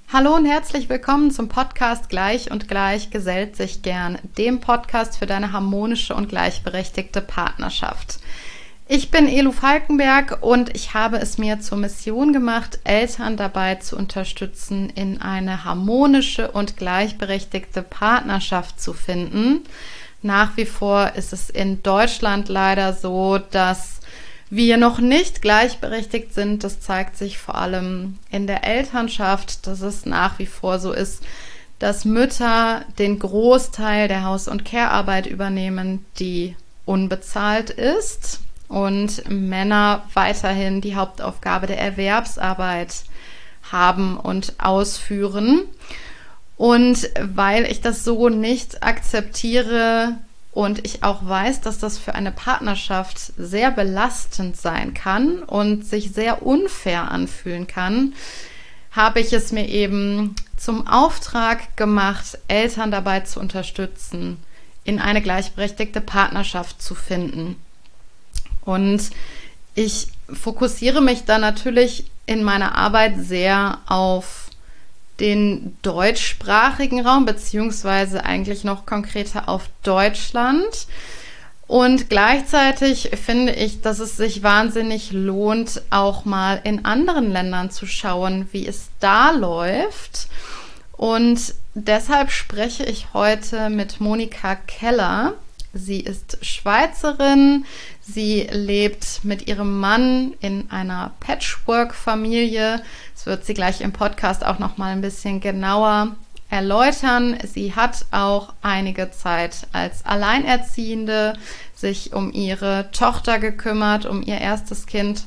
Hallo und herzlich willkommen zum Podcast Gleich und Gleich gesellt sich gern, dem Podcast für deine harmonische und gleichberechtigte Partnerschaft. Ich bin Elu Falkenberg und ich habe es mir zur Mission gemacht, Eltern dabei zu unterstützen, in eine harmonische und gleichberechtigte Partnerschaft zu finden. Nach wie vor ist es in Deutschland leider so, dass wir noch nicht gleichberechtigt sind. Das zeigt sich vor allem in der Elternschaft, dass es nach wie vor so ist, dass Mütter den Großteil der Haus- und Care-Arbeit übernehmen, die unbezahlt ist, und Männer weiterhin die Hauptaufgabe der Erwerbsarbeit haben und ausführen. Und weil ich das so nicht akzeptiere, und ich auch weiß, dass das für eine Partnerschaft sehr belastend sein kann und sich sehr unfair anfühlen kann, habe ich es mir eben zum Auftrag gemacht, Eltern dabei zu unterstützen, in eine gleichberechtigte Partnerschaft zu finden. Und ich fokussiere mich da natürlich in meiner Arbeit sehr auf den deutschsprachigen Raum, beziehungsweise eigentlich noch konkreter auf Deutschland. Und gleichzeitig finde ich, dass es sich wahnsinnig lohnt, auch mal in anderen Ländern zu schauen, wie es da läuft. Und deshalb spreche ich heute mit Monika Keller. Sie ist Schweizerin. Sie lebt mit ihrem Mann in einer Patchwork-Familie. Das wird sie gleich im Podcast auch noch mal ein bisschen genauer erläutern. Sie hat auch einige Zeit als Alleinerziehende sich um ihre Tochter gekümmert, um ihr erstes Kind.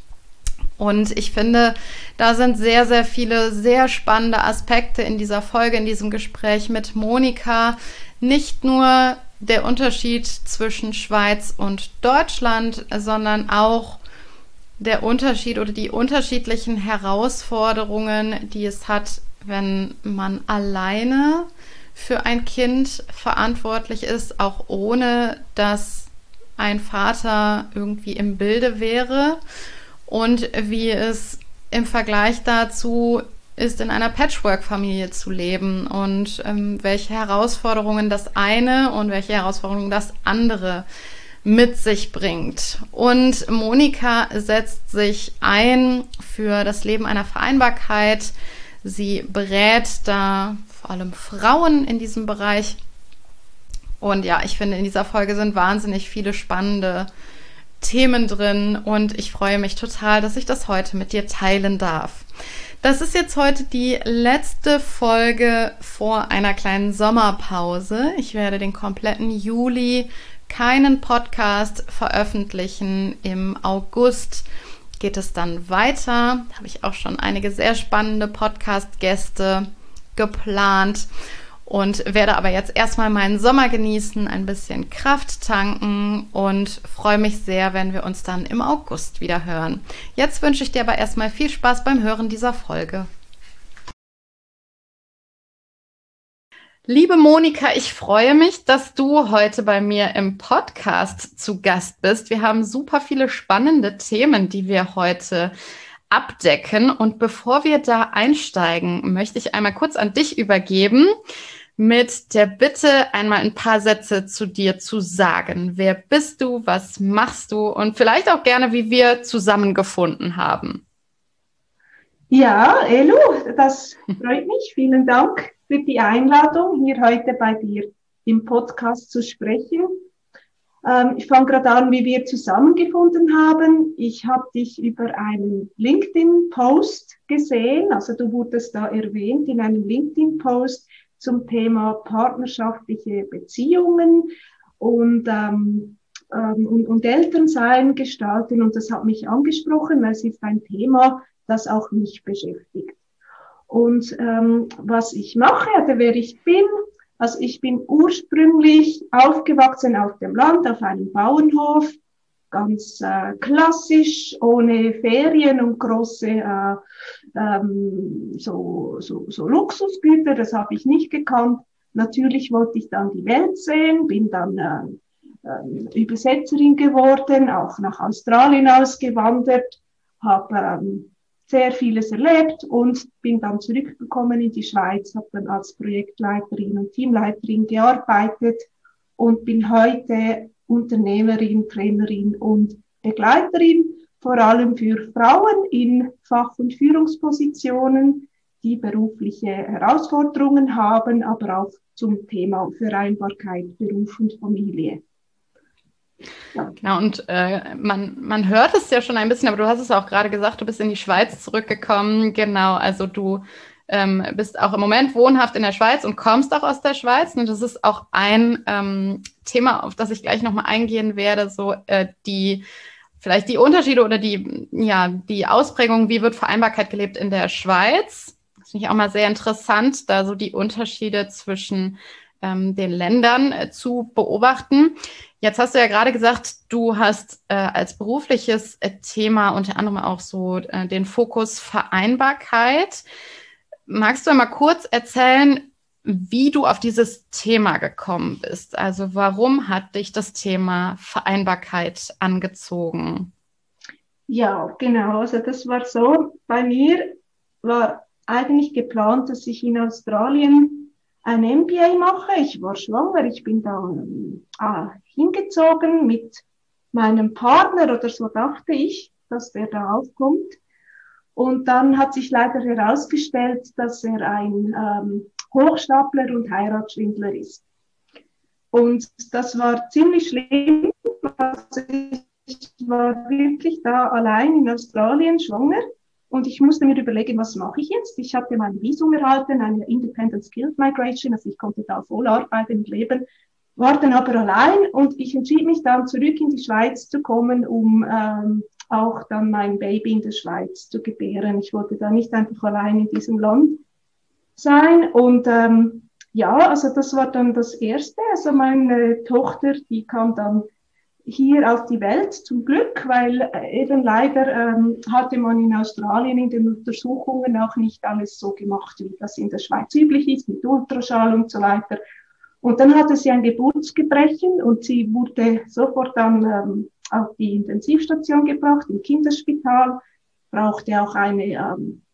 Und ich finde, da sind sehr, sehr viele sehr spannende Aspekte in dieser Folge, in diesem Gespräch mit Monika. Nicht nur der Unterschied zwischen Schweiz und Deutschland, sondern auch der Unterschied oder die unterschiedlichen Herausforderungen, die es hat, wenn man alleine für ein Kind verantwortlich ist, auch ohne dass ein Vater irgendwie im Bilde wäre, und wie es im Vergleich dazu ist, in einer Patchwork-Familie zu leben und welche Herausforderungen das eine und welche Herausforderungen das andere mit sich bringt. Und Monika setzt sich ein für das Leben einer Vereinbarkeit. Sie berät da vor allem Frauen in diesem Bereich. Und ja, ich finde, in dieser Folge sind wahnsinnig viele spannende Themen drin und ich freue mich total, dass ich das heute mit dir teilen darf. Das ist jetzt heute die letzte Folge vor einer kleinen Sommerpause. Ich werde den kompletten Juli keinen Podcast veröffentlichen. Im August geht es dann weiter. Da habe ich auch schon einige sehr spannende Podcast-Gäste geplant und werde aber jetzt erstmal meinen Sommer genießen, ein bisschen Kraft tanken und freue mich sehr, wenn wir uns dann im August wieder hören. Jetzt wünsche ich dir aber erstmal viel Spaß beim Hören dieser Folge. Liebe Monika, ich freue mich, dass du heute bei mir im Podcast zu Gast bist. Wir haben super viele spannende Themen, die wir heute abdecken. Und bevor wir da einsteigen, möchte ich einmal kurz an dich übergeben mit der Bitte, einmal ein paar Sätze zu dir zu sagen. Wer bist du? Was machst du? Und vielleicht auch gerne, wie wir zusammengefunden haben. Ja, Elu, das freut mich. Vielen Dank für die Einladung, hier heute bei dir im Podcast zu sprechen. Ich fange gerade an, wie wir zusammengefunden haben. Ich habe dich über einen LinkedIn-Post gesehen. Also du wurdest da erwähnt in einem LinkedIn-Post zum Thema partnerschaftliche Beziehungen und Elternsein gestalten. Und das hat mich angesprochen, weil es ist ein Thema, das auch mich beschäftigt. Und was ich mache, oder wer ich bin, also ich bin ursprünglich aufgewachsen auf dem Land, auf einem Bauernhof, ganz klassisch, ohne Ferien und große so Luxusgüter, das habe ich nicht gekannt. Natürlich wollte ich dann die Welt sehen, bin dann Übersetzerin geworden, auch nach Australien ausgewandert, habe sehr vieles erlebt und bin dann zurückgekommen in die Schweiz, habe dann als Projektleiterin und Teamleiterin gearbeitet und bin heute Unternehmerin, Trainerin und Begleiterin, vor allem für Frauen in Fach- und Führungspositionen, die berufliche Herausforderungen haben, aber auch zum Thema Vereinbarkeit, Beruf und Familie. Ja. Genau, und man hört es ja schon ein bisschen, aber du hast es auch gerade gesagt, du bist in die Schweiz zurückgekommen. Genau, also du bist auch im Moment wohnhaft in der Schweiz und kommst auch aus der Schweiz. Und das ist auch ein Thema, auf das ich gleich nochmal eingehen werde, so vielleicht die Unterschiede oder die Ausprägung, wie wird Vereinbarkeit gelebt in der Schweiz. Das finde ich auch mal sehr interessant, da so die Unterschiede zwischen den Ländern zu beobachten. Jetzt hast du ja gerade gesagt, du hast als berufliches Thema unter anderem auch so den Fokus Vereinbarkeit. Magst du mal kurz erzählen, wie du auf dieses Thema gekommen bist? Also warum hat dich das Thema Vereinbarkeit angezogen? Ja, genau. Also das war so. Bei mir war eigentlich geplant, dass ich in Australien ein MBA mache. Ich war schwanger. Ich bin da hingezogen mit meinem Partner oder so dachte ich, dass der da aufkommt. Und dann hat sich leider herausgestellt, dass er ein Hochstapler und Heiratsschwindler ist. Und das war ziemlich schlimm. Also ich war wirklich da allein in Australien schwanger und ich musste mir überlegen, was mache ich jetzt? Ich hatte mein Visum erhalten, eine Independent Skilled Migration, also ich konnte da voll arbeiten und leben, war dann aber allein und ich entschied mich dann zurück in die Schweiz zu kommen, um auch dann mein Baby in der Schweiz zu gebären. Ich wollte da nicht einfach allein in diesem Land sein und ja, also das war dann das Erste. Also meine Tochter, die kam dann hier auf die Welt, zum Glück, weil eben leider hatte man in Australien in den Untersuchungen auch nicht alles so gemacht, wie das in der Schweiz üblich ist, mit Ultraschall und so weiter. Und dann hatte sie ein Geburtsgebrechen und sie wurde sofort dann auf die Intensivstation gebracht, im Kinderspital, brauchte auch eine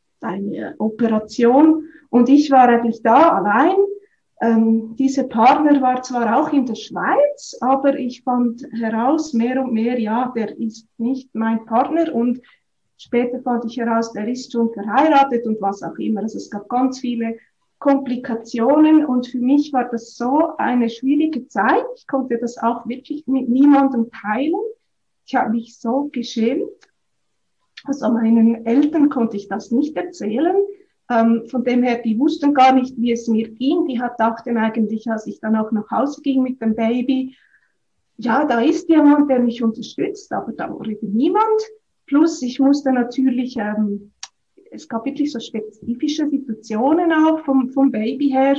Operation. Und ich war eigentlich da allein. Dieser Partner war zwar auch in der Schweiz, aber ich fand heraus mehr und mehr, ja, der ist nicht mein Partner und später fand ich heraus, der ist schon verheiratet und was auch immer. Also es gab ganz viele Komplikationen und für mich war das so eine schwierige Zeit. Ich konnte das auch wirklich mit niemandem teilen. Ich habe mich so geschämt. Also meinen Eltern konnte ich das nicht erzählen. Von dem her, die wussten gar nicht, wie es mir ging. Die dachten eigentlich, als ich dann auch nach Hause ging mit dem Baby, ja, da ist jemand, der mich unterstützt, aber da war eben niemand. Plus, ich musste natürlich, es gab wirklich so spezifische Situationen auch vom Baby her.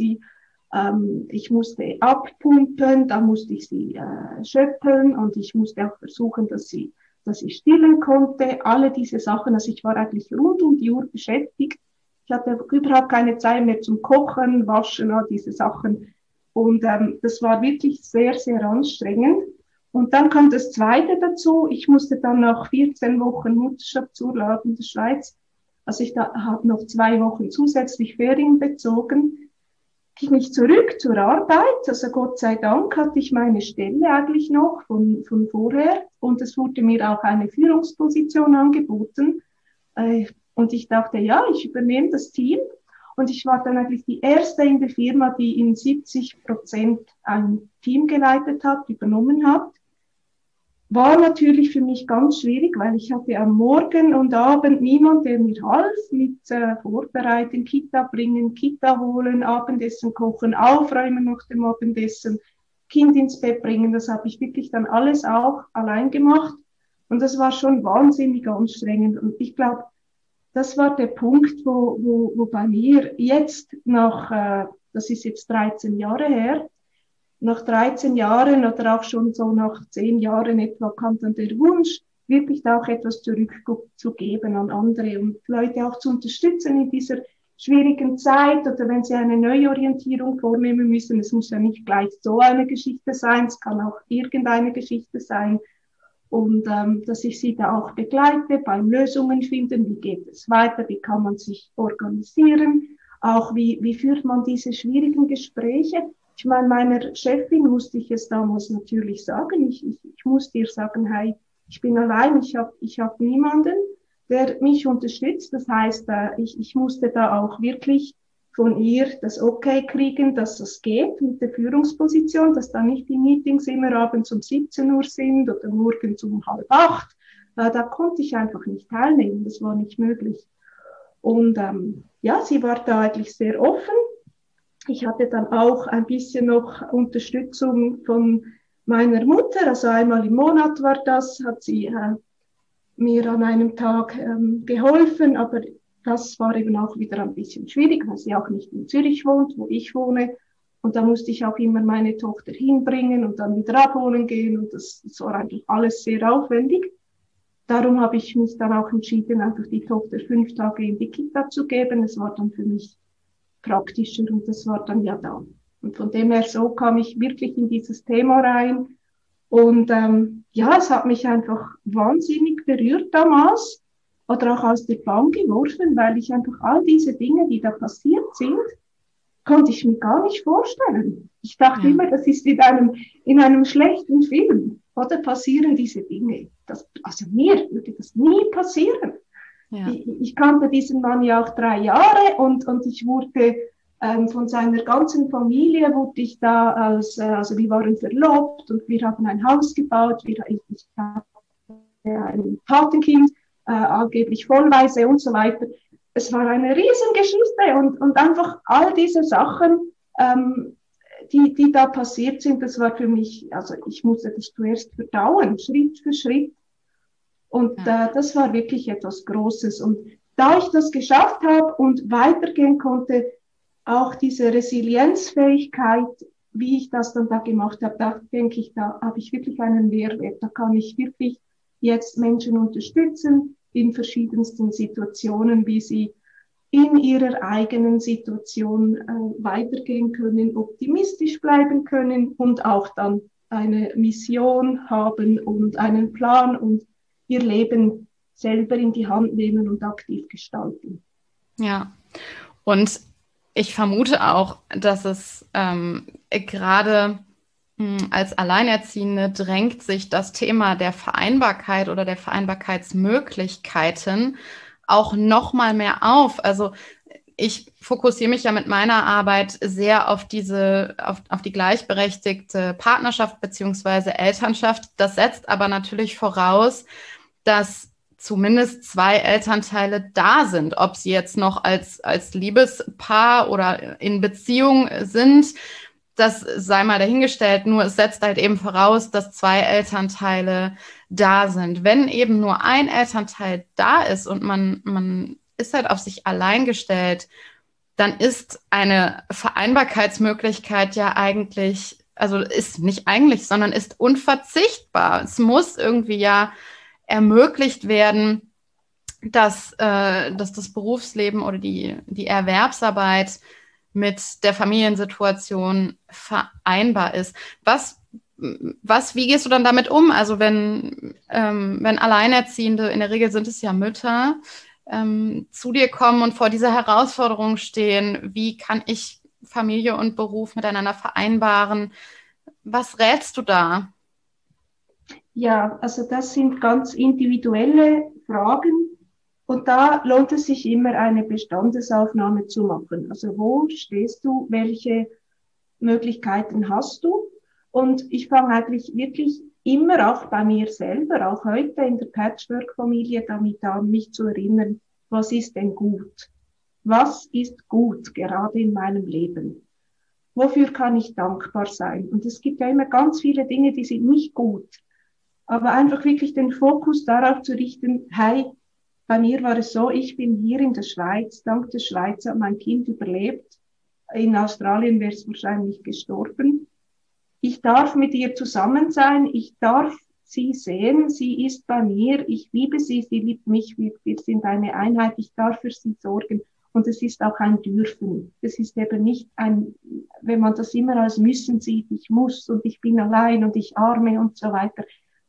Ich musste abpumpen, da musste ich sie schöpfen und ich musste auch versuchen, dass ich stillen konnte. Alle diese Sachen, also ich war eigentlich rund um die Uhr beschäftigt. Ich hatte überhaupt keine Zeit mehr zum Kochen, Waschen, all diese Sachen. Und das war wirklich sehr, sehr anstrengend. Und dann kam das Zweite dazu. Ich musste dann nach 14 Wochen Mutterschaftsurlaub in der Schweiz, also ich habe noch 2 Wochen zusätzlich Ferien bezogen, ging ich zurück zur Arbeit. Also Gott sei Dank hatte ich meine Stelle eigentlich noch von vorher. Und es wurde mir auch eine Führungsposition angeboten. Und ich dachte, ja, ich übernehme das Team. Und ich war dann eigentlich die erste in der Firma, die in 70% ein Team geleitet hat, übernommen hat. War natürlich für mich ganz schwierig, weil ich hatte am Morgen und Abend niemand, der mir half mit Vorbereiten, Kita bringen, Kita holen, Abendessen kochen, aufräumen nach dem Abendessen, Kind ins Bett bringen. Das habe ich wirklich dann alles auch allein gemacht. Und das war schon wahnsinnig anstrengend. Und ich glaube, das war der Punkt, wo bei mir jetzt das ist jetzt 13 Jahre her, nach 13 Jahren oder auch schon so nach 10 Jahren etwa kam dann der Wunsch, wirklich da auch etwas zurückzugeben an andere und Leute auch zu unterstützen in dieser schwierigen Zeit oder wenn sie eine Neuorientierung vornehmen müssen. Es muss ja nicht gleich so eine Geschichte sein, es kann auch irgendeine Geschichte sein. und dass ich sie da auch begleite beim Lösungen finden, wie geht es weiter, wie kann man sich organisieren, auch wie führt man diese schwierigen Gespräche. Ich meine, meiner Chefin musste ich es damals natürlich sagen, ich musste ihr sagen, hey, ich bin allein, ich hab niemanden, der mich unterstützt. Das heißt, ich musste da auch wirklich von ihr das Okay kriegen, dass das geht mit der Führungsposition, dass da nicht die Meetings immer abends um 17 Uhr sind oder morgens um 7:30. Da konnte ich einfach nicht teilnehmen, das war nicht möglich. Und ja, sie war da eigentlich sehr offen. Ich hatte dann auch ein bisschen noch Unterstützung von meiner Mutter, also einmal im Monat war das, hat sie mir an einem Tag geholfen, aber das war eben auch wieder ein bisschen schwierig, weil sie auch nicht in Zürich wohnt, wo ich wohne. Und da musste ich auch immer meine Tochter hinbringen und dann wieder abholen gehen. Und das war eigentlich alles sehr aufwendig. Darum habe ich mich dann auch entschieden, einfach die Tochter 5 Tage in die Kita zu geben. Es war dann für mich praktischer und das war dann ja da. Und von dem her so kam ich wirklich in dieses Thema rein. Und ja, es hat mich einfach wahnsinnig berührt damals oder auch aus der Bahn geworfen, weil ich einfach all diese Dinge, die da passiert sind, konnte ich mir gar nicht vorstellen. Ich dachte immer, das ist in einem schlechten Film, oder passieren diese Dinge. Also mir würde das nie passieren. Ja. Ich kannte diesen Mann ja auch 3 Jahre und ich wurde von seiner ganzen Familie wurde ich da also wir waren verlobt und wir haben ein Haus gebaut, ich hatte ein Patenkind, angeblich vollweise und so weiter. Es war eine Riesengeschichte und einfach all diese Sachen, die da passiert sind, das war für mich, also ich musste das zuerst verdauen, Schritt für Schritt. Und das war wirklich etwas Großes. Und da ich das geschafft habe und weitergehen konnte, auch diese Resilienzfähigkeit, wie ich das dann da gemacht habe, da denke ich, da habe ich wirklich einen Mehrwert. Da kann ich wirklich jetzt Menschen unterstützen in verschiedensten Situationen, wie sie in ihrer eigenen Situation weitergehen können, optimistisch bleiben können und auch dann eine Mission haben und einen Plan und ihr Leben selber in die Hand nehmen und aktiv gestalten. Ja, und ich vermute auch, dass es gerade als Alleinerziehende drängt sich das Thema der Vereinbarkeit oder der Vereinbarkeitsmöglichkeiten auch noch mal mehr auf. Also ich fokussiere mich ja mit meiner Arbeit sehr auf die gleichberechtigte Partnerschaft beziehungsweise Elternschaft. Das setzt aber natürlich voraus, dass zumindest 2 Elternteile da sind, ob sie jetzt noch als Liebespaar oder in Beziehung sind, das sei mal dahingestellt, nur es setzt halt eben voraus, dass 2 Elternteile da sind. Wenn eben nur ein Elternteil da ist und man ist halt auf sich allein gestellt, dann ist eine Vereinbarkeitsmöglichkeit ja eigentlich, also ist nicht eigentlich, sondern ist unverzichtbar. Es muss irgendwie ja ermöglicht werden, dass das Berufsleben oder die Erwerbsarbeit mit der Familiensituation vereinbar ist. Wie gehst du dann damit um? Also wenn Alleinerziehende, in der Regel sind es ja Mütter, zu dir kommen und vor dieser Herausforderung stehen, wie kann ich Familie und Beruf miteinander vereinbaren? Was rätst du da? Ja, also das sind ganz individuelle Fragen und da lohnt es sich immer eine Bestandesaufnahme zu machen. Also wo stehst du, welche Möglichkeiten hast du? Und ich fange eigentlich wirklich immer auch bei mir selber, auch heute in der Patchwork-Familie, damit an, mich zu erinnern, was ist denn gut? Was ist gut gerade in meinem Leben? Wofür kann ich dankbar sein? Und es gibt ja immer ganz viele Dinge, die sind nicht gut. Aber einfach wirklich den Fokus darauf zu richten, hey, bei mir war es so, ich bin hier in der Schweiz, dank der Schweiz hat mein Kind überlebt. In Australien wäre es wahrscheinlich gestorben. Ich darf mit ihr zusammen sein, ich darf sie sehen, sie ist bei mir, ich liebe sie, sie liebt mich, wir sind eine Einheit, ich darf für sie sorgen. Und es ist auch ein Dürfen. Es ist eben nicht wenn man das immer als müssen sieht, ich muss und ich bin allein und ich arme und so weiter.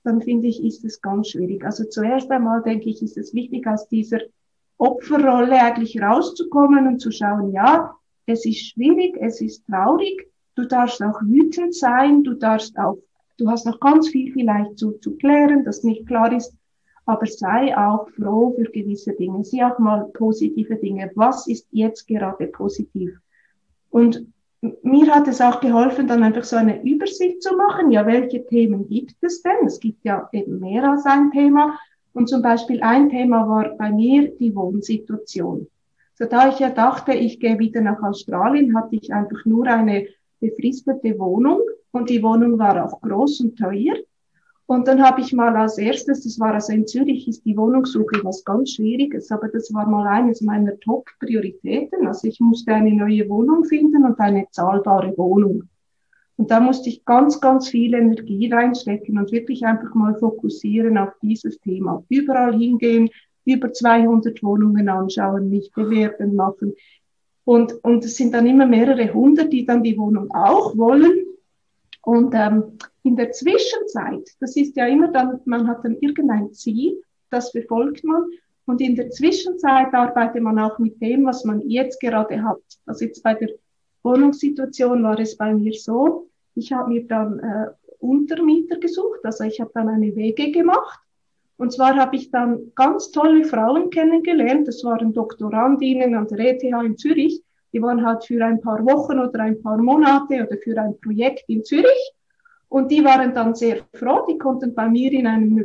dann finde ich, ist es ganz schwierig. Also zuerst einmal denke ich, ist es wichtig, aus dieser Opferrolle eigentlich rauszukommen und zu schauen, ja, es ist schwierig, es ist traurig, du darfst auch wütend sein, du hast noch ganz viel vielleicht zu klären, das nicht klar ist, aber sei auch froh für gewisse Dinge, sieh auch mal positive Dinge. Was ist jetzt gerade positiv? Und mir hat es auch geholfen, dann einfach so eine Übersicht zu machen. Ja, welche Themen gibt es denn? Es gibt ja eben mehr als ein Thema. Und zum Beispiel ein Thema war bei mir die Wohnsituation. So, da ich ja dachte, ich gehe wieder nach Australien, hatte ich einfach nur eine befristete Wohnung und die Wohnung war auch groß und teuer. Und dann habe ich mal als erstes, das war also in Zürich, ist die Wohnungssuche was ganz Schwieriges, aber das war mal eines meiner Top-Prioritäten. Also ich musste eine neue Wohnung finden und eine zahlbare Wohnung. Und da musste ich ganz, ganz viel Energie reinstecken und wirklich einfach mal fokussieren auf dieses Thema. Überall hingehen, über 200 Wohnungen anschauen, mich bewerben machen. Und es sind dann immer mehrere hundert, die dann die Wohnung auch wollen. Und in der Zwischenzeit, das ist ja immer dann, man hat dann irgendein Ziel, das verfolgt man. Und in der Zwischenzeit arbeitet man auch mit dem, was man jetzt gerade hat. Also jetzt bei der Wohnungssituation war es bei mir so, ich habe mir dann Untermieter gesucht, also ich habe dann eine WG gemacht. Und zwar habe ich dann ganz tolle Frauen kennengelernt, das waren Doktorandinnen an der ETH in Zürich, die waren halt für ein paar Wochen oder ein paar Monate oder für ein Projekt in Zürich. Und die waren dann sehr froh, die konnten bei mir in einem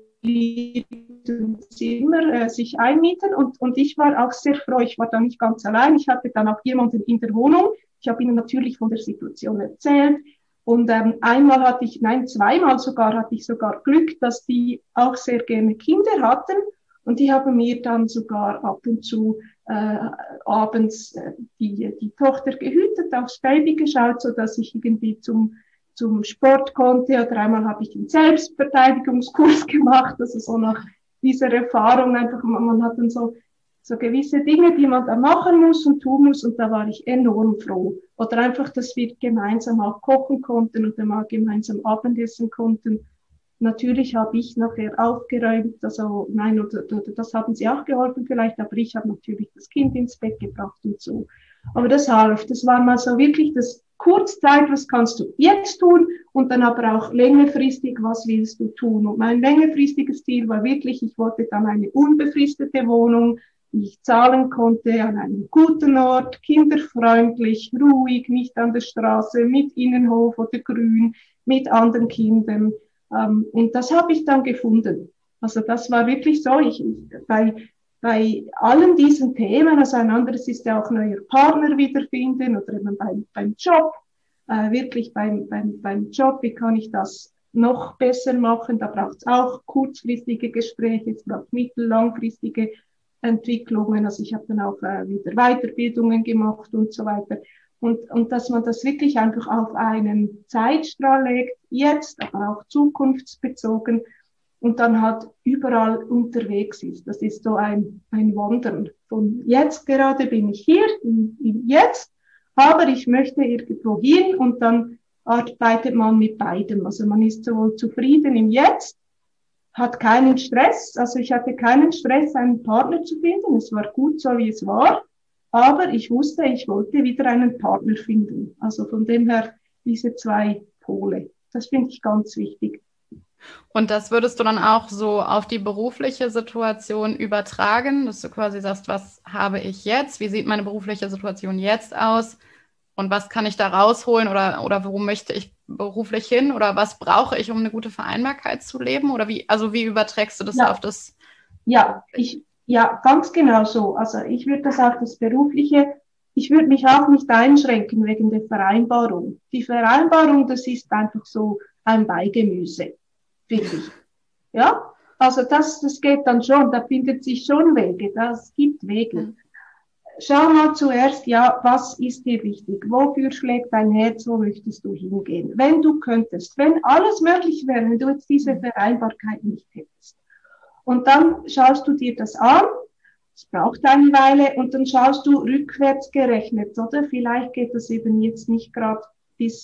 Zimmer sich einmieten. Und ich war auch sehr froh, ich war da nicht ganz allein. Ich hatte dann auch jemanden in der Wohnung. Ich habe ihnen natürlich von der Situation erzählt. Und zweimal sogar hatte ich sogar Glück, dass die auch sehr gerne Kinder hatten. Und die haben mir dann sogar ab und zu abends die Tochter gehütet, aufs Baby geschaut, so dass ich irgendwie zum Sport konnte. Oder einmal habe ich einen Selbstverteidigungskurs gemacht, also so nach dieser Erfahrung einfach, man hat dann so gewisse Dinge, die man da machen muss und tun muss, und da war ich enorm froh. Oder einfach, dass wir gemeinsam auch kochen konnten oder mal gemeinsam Abendessen konnten. Natürlich habe ich nachher aufgeräumt, also nein, oder das haben sie auch geholfen vielleicht, aber ich habe natürlich das Kind ins Bett gebracht und so. Aber das half, das war mal so wirklich das Kurzzeit, was kannst du jetzt tun, und dann aber auch längerfristig, was willst du tun. Und mein längerfristiges Ziel war wirklich, ich wollte dann eine unbefristete Wohnung, die ich zahlen konnte, an einem guten Ort, kinderfreundlich, ruhig, nicht an der Straße, mit Innenhof oder Grün, mit anderen Kindern. Und das habe ich dann gefunden. Also das war wirklich so, bei allen diesen Themen, also ein anderes ist ja auch neuer Partner wiederfinden oder eben beim Job, wirklich beim Job, wie kann ich das noch besser machen, da braucht es auch kurzfristige Gespräche, es braucht mittellangfristige Entwicklungen, also ich habe dann auch wieder Weiterbildungen gemacht und so weiter. Und dass man das wirklich einfach auf einen Zeitstrahl legt, jetzt, aber auch zukunftsbezogen, und dann halt überall unterwegs ist. Das ist so ein Wandern. Von jetzt gerade bin ich hier, im Jetzt, aber ich möchte irgendwo hin, und dann arbeitet man mit beidem. Also man ist sowohl zufrieden im Jetzt, hat keinen Stress. Also ich hatte keinen Stress, einen Partner zu finden. Es war gut so, wie es war. Aber ich wusste, ich wollte wieder einen Partner finden. Also von dem her diese zwei Pole. Das finde ich ganz wichtig. Und das würdest du dann auch so auf die berufliche Situation übertragen, dass du quasi sagst, was habe ich jetzt? Wie sieht meine berufliche Situation jetzt aus? Und was kann ich da rausholen, oder wo möchte ich beruflich hin? Oder was brauche ich, um eine gute Vereinbarkeit zu leben? Oder wie überträgst du das auf das? Ja, ganz genau so. Also ich würde das auf das Berufliche, ich würde mich auch nicht einschränken wegen der Vereinbarung. Die Vereinbarung, das ist einfach so ein Beigemüse, finde ich. Ja, also das geht dann schon, da findet sich schon Wege, das gibt Wege. Schau mal zuerst, ja, was ist dir wichtig? Wofür schlägt dein Herz? Wo möchtest du hingehen? Wenn du könntest, wenn alles möglich wäre, wenn du jetzt diese Vereinbarkeit nicht hättest. Und dann schaust du dir das an, es braucht eine Weile, und dann schaust du rückwärts gerechnet, oder? Vielleicht geht das eben jetzt nicht gerade bis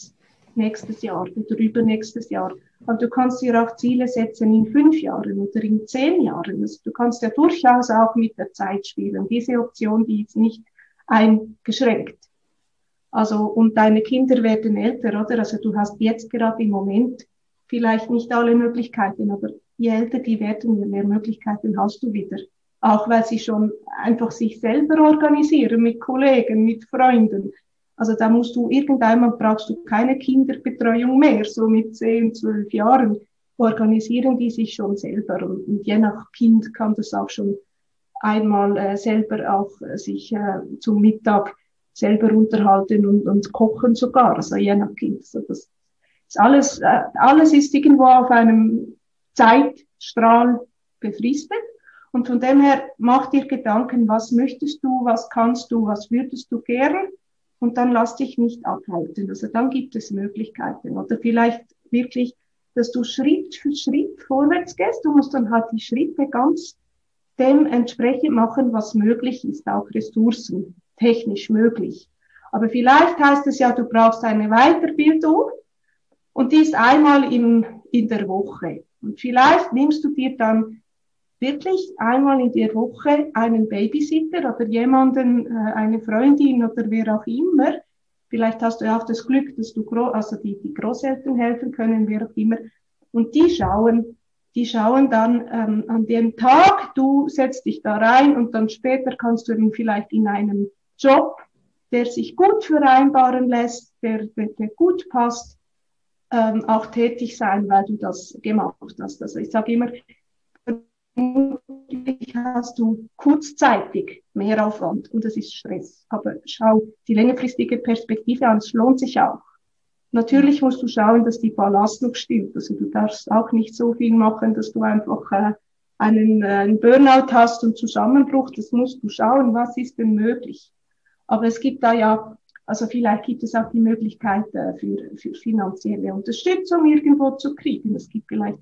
nächstes Jahr oder übernächstes Jahr. Aber du kannst dir auch Ziele setzen in 5 Jahren oder in 10 Jahren. Also du kannst ja durchaus auch mit der Zeit spielen. Diese Option, die ist nicht eingeschränkt. Also, und deine Kinder werden älter, oder? Also du hast jetzt gerade im Moment vielleicht nicht alle Möglichkeiten, aber je älter die werden, je mehr Möglichkeiten hast du wieder. Auch weil sie schon einfach sich selber organisieren mit Kollegen, mit Freunden. Also da musst du irgendeinmal brauchst du keine Kinderbetreuung mehr, so mit 10, 12 Jahren organisieren die sich schon selber und je nach Kind kann das auch schon einmal selber auch sich zum Mittag selber unterhalten und kochen sogar, also je nach Kind. Also das ist alles ist irgendwo auf einem Zeitstrahl befristet. Und von dem her mach dir Gedanken, was möchtest du, was kannst du, was würdest du gern? Und dann lass dich nicht abhalten. Also dann gibt es Möglichkeiten. Oder vielleicht wirklich, dass du Schritt für Schritt vorwärts gehst. Du musst dann halt die Schritte ganz dementsprechend machen, was möglich ist, auch ressourcentechnisch möglich. Aber vielleicht heißt es ja, du brauchst eine Weiterbildung und die ist einmal in der Woche. Und vielleicht nimmst du dir dann wirklich einmal in der Woche einen Babysitter oder jemanden, eine Freundin oder wer auch immer. Vielleicht hast du ja auch das Glück, dass du also die Großeltern helfen können, wer auch immer. Und die schauen dann an dem Tag, du setzt dich da rein und dann später kannst du dann vielleicht in einem Job, der sich gut vereinbaren lässt, der gut passt, auch tätig sein, weil du das gemacht hast. Also ich sage immer, vermutlich hast du kurzzeitig mehr Aufwand und das ist Stress. Aber schau die längerfristige Perspektive an, es lohnt sich auch. Natürlich musst du schauen, dass die Belastung stimmt. Also du darfst auch nicht so viel machen, dass du einfach einen Burnout hast und Zusammenbruch. Das musst du schauen, was ist denn möglich. Aber es gibt da ja, also vielleicht gibt es auch die Möglichkeit für finanzielle Unterstützung irgendwo zu kriegen. Es gibt vielleicht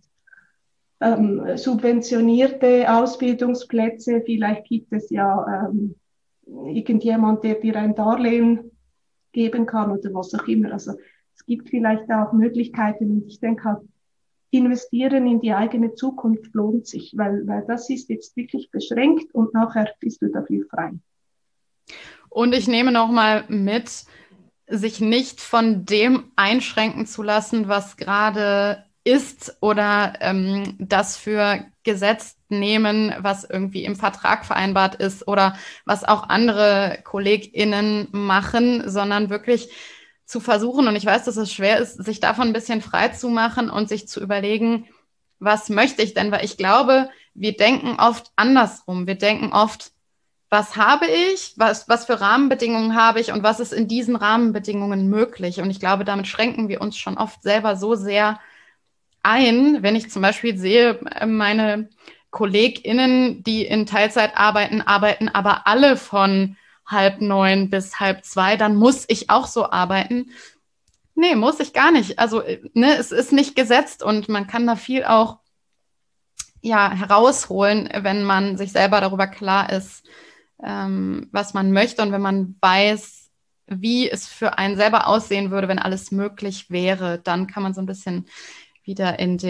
subventionierte Ausbildungsplätze. Vielleicht gibt es ja irgendjemand, der dir ein Darlehen geben kann oder was auch immer. Also es gibt vielleicht auch Möglichkeiten und ich denke halt, investieren in die eigene Zukunft lohnt sich, weil das ist jetzt wirklich beschränkt und nachher bist du dafür frei. Und ich nehme nochmal mit, sich nicht von dem einschränken zu lassen, was gerade ist oder das für gesetzt nehmen, was irgendwie im Vertrag vereinbart ist oder was auch andere KollegInnen machen, sondern wirklich zu versuchen, und ich weiß, dass es schwer ist, sich davon ein bisschen frei zu machen und sich zu überlegen, was möchte ich denn? Weil ich glaube, wir denken oft andersrum. Wir denken oft, was habe ich, was für Rahmenbedingungen habe ich und was ist in diesen Rahmenbedingungen möglich? Und ich glaube, damit schränken wir uns schon oft selber so sehr ein, wenn ich zum Beispiel sehe, meine KollegInnen, die in Teilzeit arbeiten aber alle von 8:30 bis 13:30, dann muss ich auch so arbeiten. Nee, muss ich gar nicht. Also, ne, es ist nicht gesetzt und man kann da viel auch ja, herausholen, wenn man sich selber darüber klar ist, was man möchte und wenn man weiß, wie es für einen selber aussehen würde, wenn alles möglich wäre, dann kann man so ein bisschen wieder in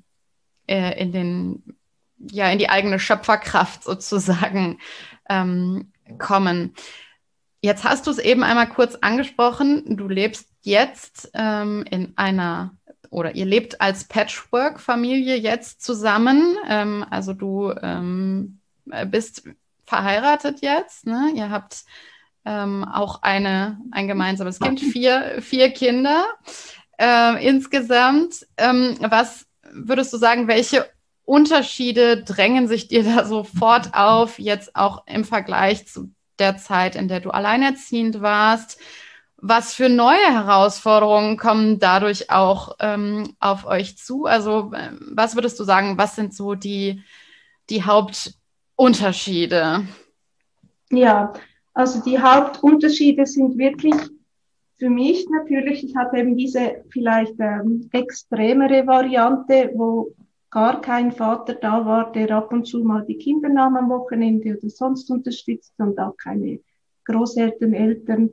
die eigene Schöpferkraft sozusagen kommen. Jetzt hast du es eben einmal kurz angesprochen. Du lebst jetzt ihr lebt als Patchwork-Familie jetzt zusammen. Also du bist verheiratet jetzt, ne? Ihr habt auch ein gemeinsames Kind, vier Kinder insgesamt. Was würdest du sagen, welche Unterschiede drängen sich dir da sofort auf, jetzt auch im Vergleich zu der Zeit, in der du alleinerziehend warst? Was für neue Herausforderungen kommen dadurch auch auf euch zu? Also was würdest du sagen, was sind so die Hauptunterschiede? Ja, also die Hauptunterschiede sind wirklich für mich natürlich, ich hatte eben diese vielleicht extremere Variante, wo gar kein Vater da war, der ab und zu mal die Kinder nahm am Wochenende oder sonst unterstützt und auch keine Großeltern, Eltern.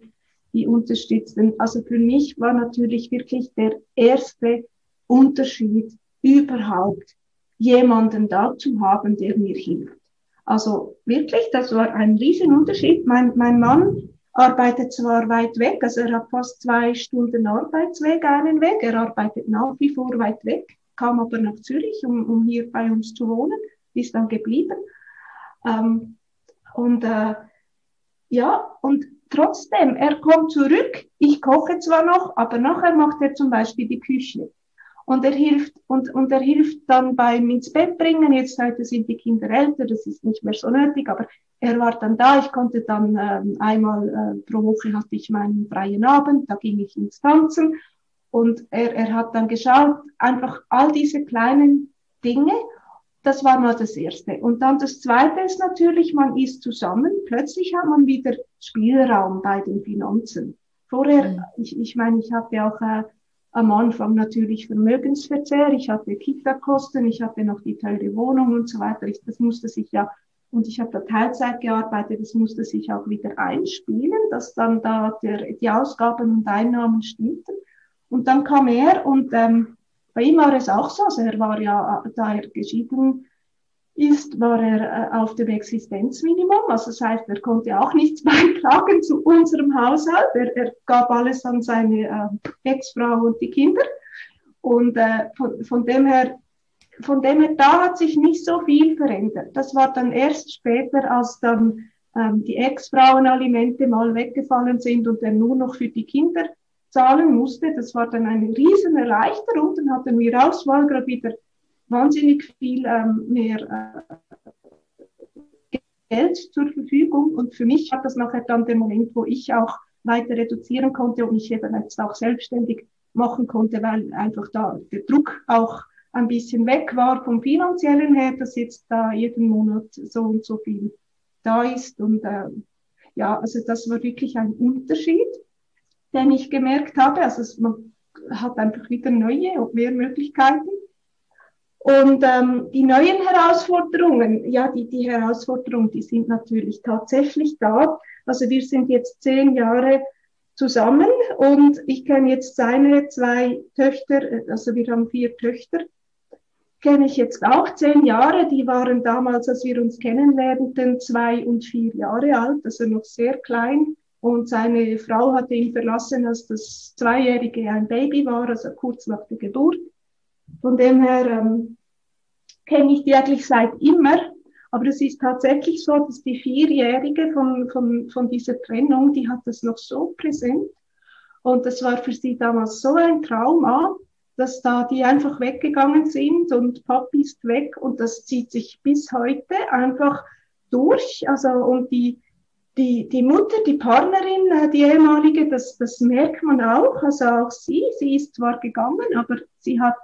die unterstützen. Also für mich war natürlich wirklich der erste Unterschied überhaupt, jemanden da zu haben, der mir hilft. Also wirklich, das war ein Riesenunterschied. Mein Mann arbeitet zwar weit weg, also er hat fast 2 Stunden Arbeitsweg einen Weg. Er arbeitet nach wie vor weit weg, kam aber nach Zürich, um hier bei uns zu wohnen, ist dann geblieben. Ähm, und ja, und trotzdem, er kommt zurück, ich koche zwar noch, aber nachher macht er zum Beispiel die Küche. Und er hilft dann beim ins Bett bringen. Jetzt heute sind die Kinder älter, das ist nicht mehr so nötig, aber er war dann da. Ich konnte dann einmal pro Woche hatte ich meinen freien Abend, da ging ich ins Tanzen und er hat dann geschaut, einfach all diese kleinen Dinge. Das war mal das Erste. Und dann das Zweite ist natürlich, man ist zusammen. Plötzlich hat man wieder Spielraum bei den Finanzen. Vorher, ich meine, ich hatte auch am Anfang natürlich Vermögensverzehr, ich hatte Kita-Kosten, ich hatte noch die teure Wohnung und so weiter. Das musste sich ja, und ich habe da Teilzeit gearbeitet, das musste sich auch wieder einspielen, dass dann da die Ausgaben und Einnahmen stimmten. Und dann kam er und bei ihm war es auch so, also er war ja, da er geschieden ist, war er auf dem Existenzminimum. Also das heißt, er konnte auch nichts beitragen zu unserem Haushalt. Er gab alles an seine Ex-Frau und die Kinder. Und von dem her, da hat sich nicht so viel verändert. Das war dann erst später, als dann die Ex-Frauen-Alimente mal weggefallen sind und er nur noch für die Kinder zahlen musste. Das war dann eine riesen Erleichterung. Dann hatten wir Auswahl gerade wieder wahnsinnig viel mehr Geld zur Verfügung. Und für mich war das nachher dann der Moment, wo ich auch weiter reduzieren konnte und mich eben jetzt auch selbstständig machen konnte, weil einfach da der Druck auch ein bisschen weg war vom Finanziellen her, dass jetzt da jeden Monat so und so viel da ist. Und ja, also das war wirklich ein Unterschied, den ich gemerkt habe. Also man hat einfach wieder neue und mehr Möglichkeiten. Und die neuen Herausforderungen, ja, die Herausforderungen, die sind natürlich tatsächlich da. Also wir sind jetzt 10 Jahre zusammen und ich kenne jetzt seine 2 Töchter, also wir haben 4 Töchter, kenne ich jetzt auch 10 Jahre. Die waren damals, als wir uns kennenlernten, 2 und 4 Jahre alt, also noch sehr klein. Und seine Frau hatte ihn verlassen, als das 2-Jährige ein Baby war, also kurz nach der Geburt. Von dem her kenne ich die eigentlich seit immer. Aber es ist tatsächlich so, dass die 4-Jährige von dieser Trennung, die hat das noch so präsent. Und das war für sie damals so ein Trauma, dass da die einfach weggegangen sind und Papi ist weg. Und das zieht sich bis heute einfach durch. Also, und die Mutter, die Partnerin, die ehemalige, das merkt man auch. Also auch sie ist zwar gegangen, aber sie hat,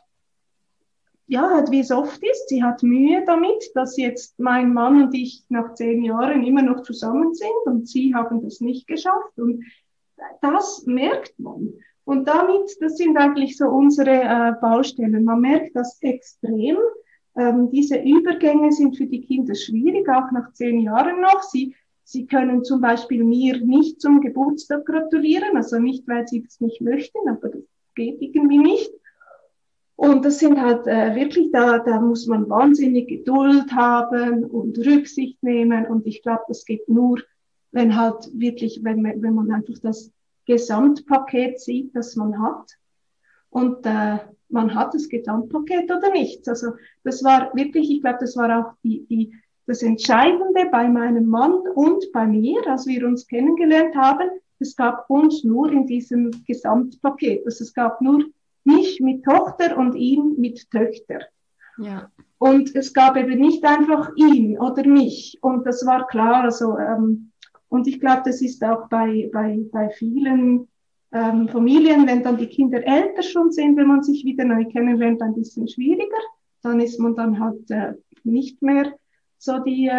ja, wie es oft ist, sie hat Mühe damit, dass jetzt mein Mann und ich nach 10 Jahren immer noch zusammen sind und sie haben das nicht geschafft. Und das merkt man. Und damit, das sind eigentlich so unsere Baustellen. Man merkt das extrem. Diese Übergänge sind für die Kinder schwierig, auch nach 10 Jahren noch. Sie können zum Beispiel mir nicht zum Geburtstag gratulieren, also nicht, weil sie das nicht möchten, aber das geht irgendwie nicht. Und das sind halt wirklich, da muss man wahnsinnig Geduld haben und Rücksicht nehmen. Und ich glaube, das geht nur, wenn halt wirklich, wenn man einfach das Gesamtpaket sieht, das man hat. Und man hat das Gesamtpaket oder nichts. Also das war wirklich, ich glaube, das war auch das Entscheidende bei meinem Mann und bei mir, als wir uns kennengelernt haben. Es gab uns nur in diesem Gesamtpaket. Also es gab nur mich mit Tochter und ihn mit Töchter. Ja. Und es gab eben nicht einfach ihn oder mich. Und das war klar. Also, und ich glaube, das ist auch bei vielen Familien, wenn dann die Kinder älter schon sind, wenn man sich wieder neu kennenlernt, ein bisschen schwieriger. Dann ist man dann halt nicht mehr so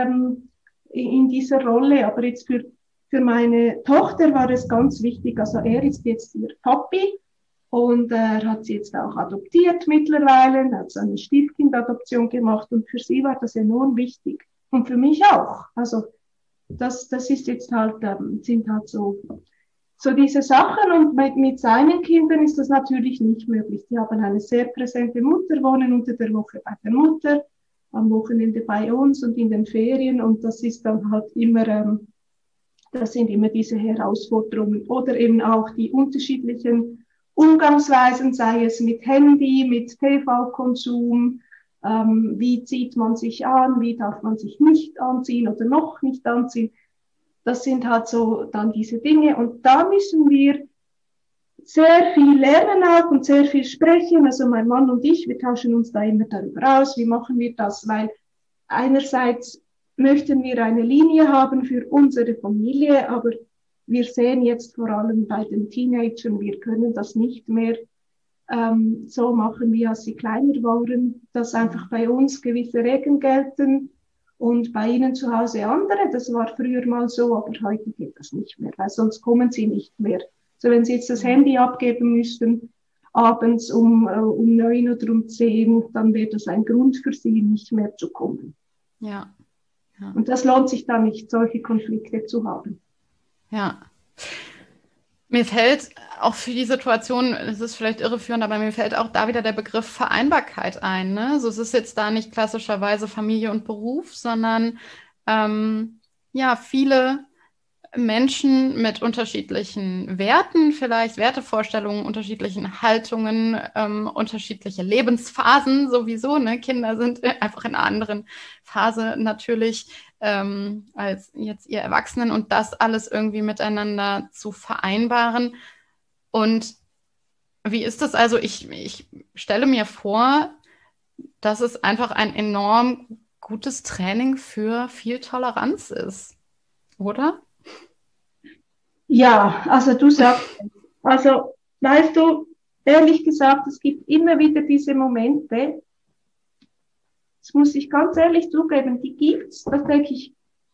in dieser Rolle. Aber jetzt für meine Tochter war es ganz wichtig. Also er ist jetzt ihr Papi. Und er hat sie jetzt auch adoptiert mittlerweile, er hat so eine Stiefkindadoption gemacht und für sie war das enorm wichtig. Und für mich auch. Also das ist jetzt halt, sind halt so so diese Sachen. Und mit seinen Kindern ist das natürlich nicht möglich. Die haben eine sehr präsente Mutter, wohnen unter der Woche bei der Mutter, am Wochenende bei uns und in den Ferien. Und das ist dann halt immer, das sind immer diese Herausforderungen. Oder eben auch die unterschiedlichen Umgangsweisen, sei es mit Handy, mit TV-Konsum, wie zieht man sich an, wie darf man sich nicht anziehen oder noch nicht anziehen. Das sind halt so dann diese Dinge. Und da müssen wir sehr viel lernen auch und sehr viel sprechen. Also mein Mann und ich, wir tauschen uns da immer darüber aus, wie machen wir das, weil einerseits möchten wir eine Linie haben für unsere Familie, aber wir sehen jetzt vor allem bei den Teenagern, wir können das nicht mehr so machen, wie als sie kleiner waren, dass einfach bei uns gewisse Regeln gelten und bei ihnen zu Hause andere. Das war früher mal so, aber heute geht das nicht mehr, weil sonst kommen sie nicht mehr. So, wenn sie jetzt das Handy abgeben müssten, abends um 9 oder um 10, dann wäre das ein Grund für sie, nicht mehr zu kommen. Ja. Ja. Und das lohnt sich dann nicht, solche Konflikte zu haben. Ja. Mir fällt auch für die Situation, es ist vielleicht irreführend, aber mir fällt auch da wieder der Begriff Vereinbarkeit ein. Ne? Also es ist jetzt da nicht klassischerweise Familie und Beruf, sondern ja, viele Menschen mit unterschiedlichen Werten, vielleicht Wertevorstellungen, unterschiedlichen Haltungen, unterschiedliche Lebensphasen sowieso. Ne? Kinder sind einfach in einer anderen Phase natürlich als jetzt ihr Erwachsenen und das alles irgendwie miteinander zu vereinbaren. Und wie ist das also? Ich stelle mir vor, dass es einfach ein enorm gutes Training für viel Toleranz ist, oder? Ja, also du sagst, also weißt du, ehrlich gesagt, es gibt immer wieder diese Momente, das muss ich ganz ehrlich zugeben, die gibt's, das denke ich,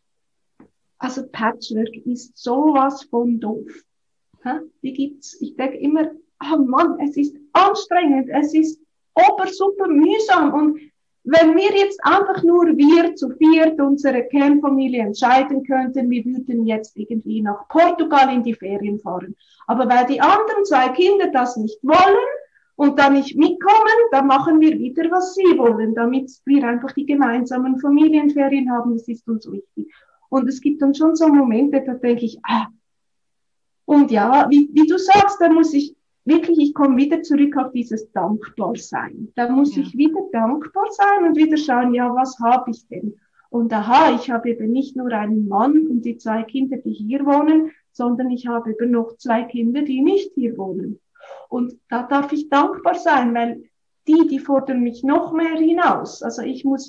also Patchwork ist sowas von doof. Die gibt's, ich denke immer, oh Mann, es ist anstrengend, es ist super mühsam und wenn wir jetzt einfach nur wir zu viert unsere Kernfamilie entscheiden könnten, wir würden jetzt irgendwie nach Portugal in die Ferien fahren. Aber weil die anderen 2 Kinder das nicht wollen und da nicht mitkommen, dann machen wir wieder, was sie wollen, damit wir einfach die gemeinsamen Familienferien haben. Das ist uns wichtig. Und es gibt dann schon so Momente, da denke ich, und ja, wie du sagst, da muss ich wirklich, ich komme wieder zurück auf dieses Dankbarsein. Da muss ich wieder dankbar sein und wieder schauen, ja, was habe ich denn? Und ich habe eben nicht nur einen Mann und die 2 Kinder, die hier wohnen, sondern ich habe eben noch 2 Kinder, die nicht hier wohnen. Und da darf ich dankbar sein, weil die fordern mich noch mehr hinaus. Also ich muss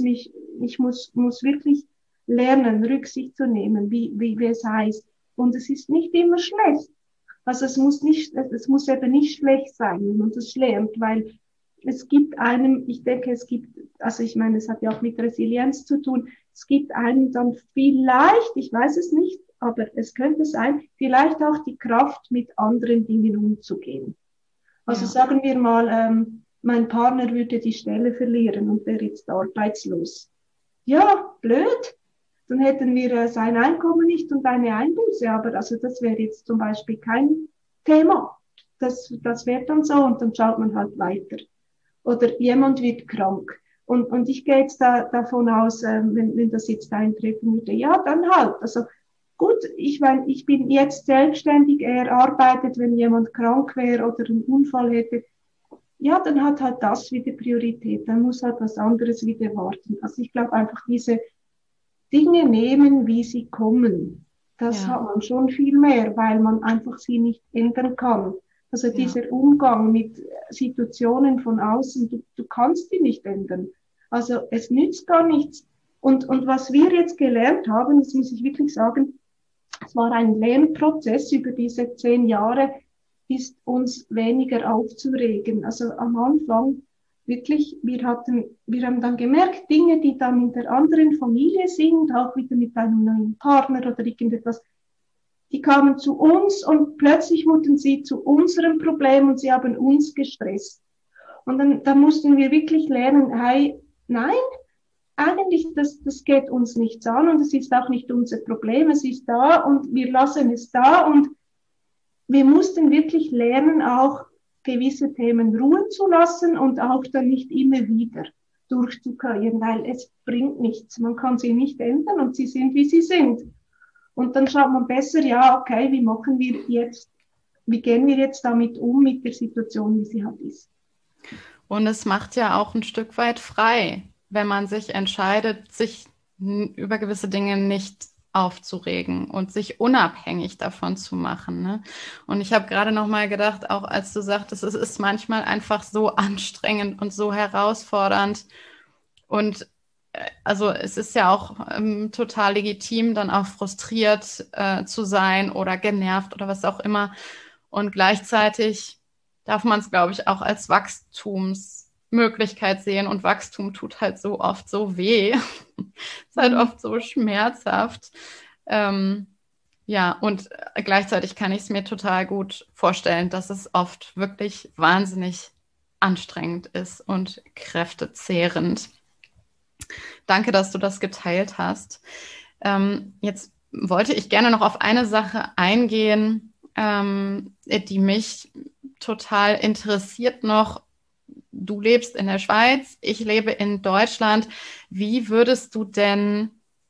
wirklich lernen, Rücksicht zu nehmen, wie es heißt. Und es ist nicht immer schlecht. Also es muss eben nicht schlecht sein, wenn man das lernt, weil es gibt einem, ich denke, also ich meine, es hat ja auch mit Resilienz zu tun, es gibt einem dann vielleicht, ich weiß es nicht, aber es könnte sein, vielleicht auch die Kraft, mit anderen Dingen umzugehen. Also sagen wir mal, mein Partner würde die Stelle verlieren und wäre jetzt arbeitslos. Ja, blöd. Dann hätten wir sein Einkommen nicht und eine Einbuße. Aber also das wäre jetzt zum Beispiel kein Thema. Das wäre dann so und dann schaut man halt weiter. Oder jemand wird krank. Und ich gehe jetzt davon aus, wenn das jetzt eintreffen würde, ja, dann halt. Also gut, ich meine, ich bin jetzt selbstständig, er arbeitet, wenn jemand krank wäre oder einen Unfall hätte. Ja, dann hat halt das wieder Priorität. Dann muss halt was anderes wieder warten. Also ich glaube einfach diese Dinge nehmen, wie sie kommen. Das hat man schon viel mehr, weil man einfach sie nicht ändern kann. Also dieser Umgang mit Situationen von außen, du kannst die nicht ändern. Also es nützt gar nichts. Und was wir jetzt gelernt haben, das muss ich wirklich sagen, es war ein Lernprozess über diese 10 Jahre, ist uns weniger aufzuregen. Also am Anfang wirklich, wir haben dann gemerkt, Dinge, die dann in der anderen Familie sind, auch wieder mit einem neuen Partner oder irgendetwas, die kamen zu uns und plötzlich wurden sie zu unserem Problem und sie haben uns gestresst. Und dann mussten wir wirklich lernen, hey, nein, eigentlich, das geht uns nichts an und es ist auch nicht unser Problem, es ist da und wir lassen es da und wir mussten wirklich lernen, auch gewisse Themen ruhen zu lassen und auch dann nicht immer wieder durchzukarieren, weil es bringt nichts. Man kann sie nicht ändern und sie sind, wie sie sind. Und dann schaut man besser, ja, okay, wie gehen wir jetzt damit um mit der Situation, wie sie halt ist. Und es macht ja auch ein Stück weit frei, wenn man sich entscheidet, sich über gewisse Dinge nicht aufzuregen und sich unabhängig davon zu machen. Ne? Und ich habe gerade noch mal gedacht, auch als du sagtest, es ist manchmal einfach so anstrengend und so herausfordernd. Und also es ist ja auch total legitim, dann auch frustriert zu sein oder genervt oder was auch immer. Und gleichzeitig darf man es, glaube ich, auch als Wachstumsmöglichkeit sehen. Und Wachstum tut halt so oft so weh. Ist halt oft so schmerzhaft. Ja, und gleichzeitig kann ich es mir total gut vorstellen, dass es oft wirklich wahnsinnig anstrengend ist und kräftezehrend. Danke, dass du das geteilt hast. Jetzt wollte ich gerne noch auf eine Sache eingehen, die mich total interessiert noch. Du lebst in der Schweiz, ich lebe in Deutschland. Wie würdest du denn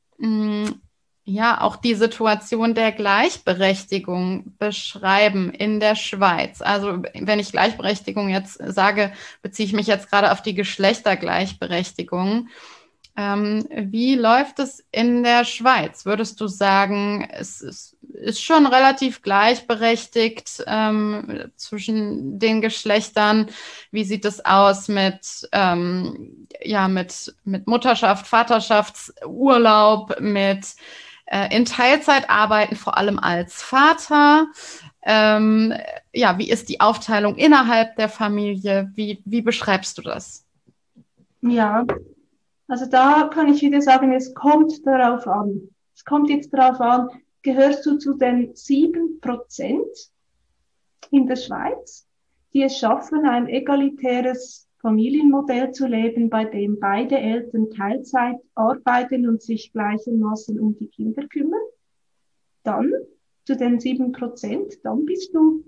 ja auch die Situation der Gleichberechtigung beschreiben in der Schweiz? Also wenn ich Gleichberechtigung jetzt sage, beziehe ich mich jetzt gerade auf die Geschlechtergleichberechtigung. Wie läuft es in der Schweiz? Würdest du sagen, es ist schon relativ gleichberechtigt zwischen den Geschlechtern? Wie sieht es aus mit Mutterschaft, Vaterschaftsurlaub, mit in Teilzeit arbeiten, vor allem als Vater? Wie ist die Aufteilung innerhalb der Familie? Wie beschreibst du das? Ja, also da kann ich wieder sagen, es kommt darauf an. Es kommt jetzt darauf an, gehörst du zu den 7% in der Schweiz, die es schaffen, ein egalitäres Familienmodell zu leben, bei dem beide Eltern Teilzeit arbeiten und sich gleichermaßen um die Kinder kümmern? Dann zu den 7%, dann bist du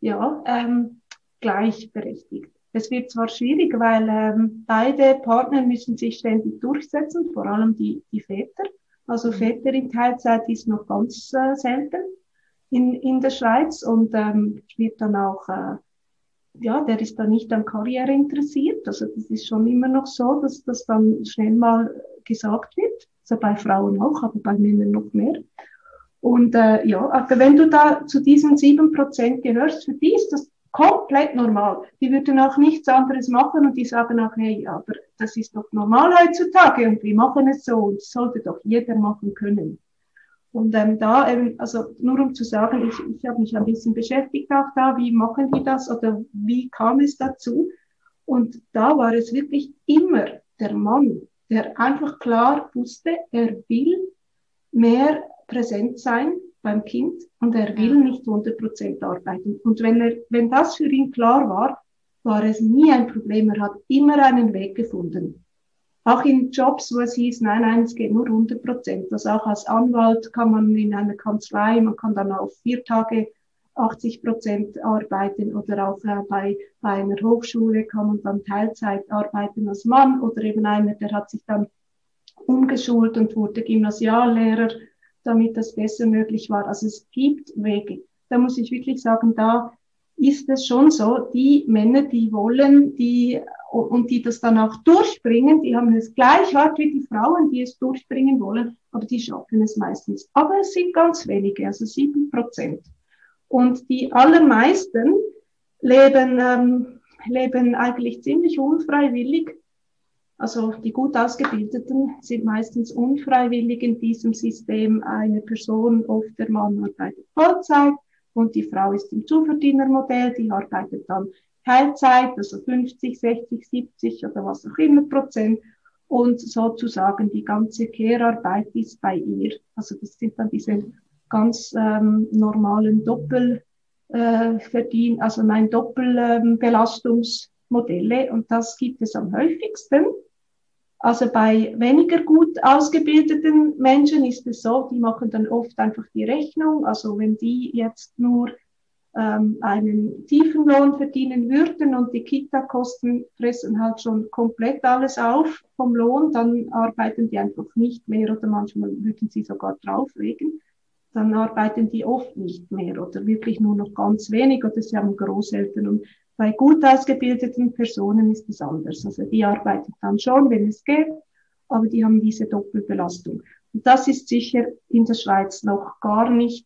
gleichberechtigt. Es wird zwar schwierig, weil beide Partner müssen sich ständig durchsetzen, vor allem die Väter. Also Väter in Teilzeit ist noch ganz selten in der Schweiz und wird dann auch, der ist dann nicht an Karriere interessiert. Also das ist schon immer noch so, dass das dann schnell mal gesagt wird. Also bei Frauen auch, aber bei Männern noch mehr. Und aber wenn du da zu diesen 7% gehörst, für die ist das komplett normal. Die würden auch nichts anderes machen und die sagen auch, hey, aber das ist doch normal heutzutage und wir machen es so und das sollte doch jeder machen können. Und also nur um zu sagen, ich habe mich ein bisschen beschäftigt auch da, wie machen die das oder wie kam es dazu? Und da war es wirklich immer der Mann, der einfach klar wusste, er will mehr präsent sein beim Kind und er will nicht 100% arbeiten. Und wenn das für ihn klar war, war es nie ein Problem. Er hat immer einen Weg gefunden. Auch in Jobs, wo es hieß, nein, es geht nur 100%. Also auch als Anwalt kann man in einer Kanzlei, man kann dann auf 4 Tage 80% arbeiten oder auch bei einer Hochschule kann man dann Teilzeit arbeiten als Mann oder eben einer, der hat sich dann umgeschult und wurde Gymnasiallehrer, damit das besser möglich war. Also es gibt Wege. Da muss ich wirklich sagen, da ist es schon so, die Männer, die wollen, die das dann auch durchbringen, die haben es gleich hart wie die Frauen, die es durchbringen wollen, aber die schaffen es meistens. Aber es sind ganz wenige, also 7%. Und die allermeisten leben eigentlich ziemlich unfreiwillig. Also die gut Ausgebildeten sind meistens unfreiwillig in diesem System. Eine Person, oft der Mann arbeitet Vollzeit und die Frau ist im Zuverdienermodell, die arbeitet dann Teilzeit, also 50, 60, 70 oder was auch immer Prozent. Und sozusagen die ganze Care-Arbeit ist bei ihr. Also das sind dann diese ganz normalen Doppelbelastungsmodelle und das gibt es am häufigsten. Also bei weniger gut ausgebildeten Menschen ist es so, die machen dann oft einfach die Rechnung. Also wenn die jetzt nur einen tiefen Lohn verdienen würden und die Kita-Kosten fressen halt schon komplett alles auf vom Lohn, dann arbeiten die einfach nicht mehr oder manchmal würden sie sogar drauflegen. Dann arbeiten die oft nicht mehr oder wirklich nur noch ganz wenig oder sie haben Großeltern. Und bei gut ausgebildeten Personen ist es anders. Also die arbeiten dann schon, wenn es geht, aber die haben diese Doppelbelastung. Und das ist sicher in der Schweiz noch gar nicht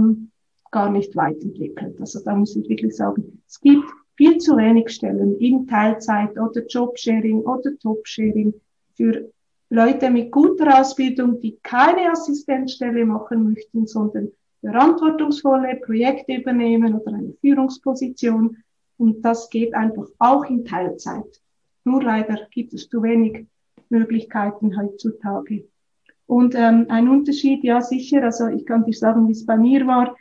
weit entwickelt. Also da muss ich wirklich sagen, es gibt viel zu wenig Stellen in Teilzeit oder Jobsharing oder Topsharing für Leute mit guter Ausbildung, die keine Assistenzstelle machen möchten, sondern verantwortungsvolle Projekte übernehmen oder eine Führungsposition. Und das geht einfach auch in Teilzeit. Nur leider gibt es zu wenig Möglichkeiten heutzutage. Und ein Unterschied, ja sicher, also ich kann dir sagen, wie es bei mir war.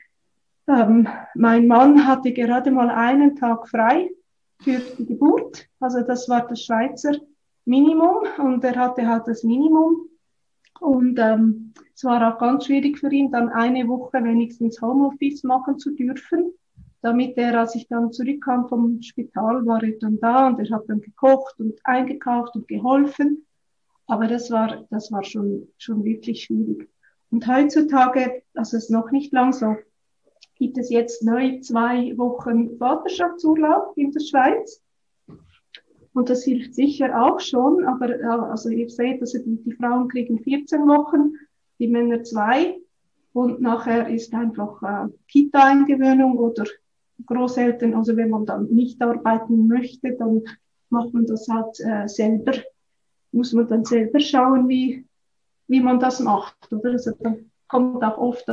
Mein Mann hatte gerade mal einen Tag frei für die Geburt. Also das war das Schweizer Minimum und er hatte halt das Minimum. Und es war auch ganz schwierig für ihn, dann eine Woche wenigstens Homeoffice machen zu dürfen, damit er, als ich dann zurückkam vom Spital, war er dann da und er hat dann gekocht und eingekauft und geholfen. Aber das war schon wirklich schwierig. Und heutzutage, also es ist noch nicht lang so, gibt es jetzt neu 2 Wochen Vaterschaftsurlaub in der Schweiz. Und das hilft sicher auch schon, aber also ihr seht, also die Frauen kriegen 14 Wochen, die Männer 2 und nachher ist einfach Kita-Eingewöhnung oder Großeltern, also wenn man dann nicht arbeiten möchte, dann macht man das halt selber, muss man dann selber schauen, wie man das macht, oder? Also dann kommt auch oft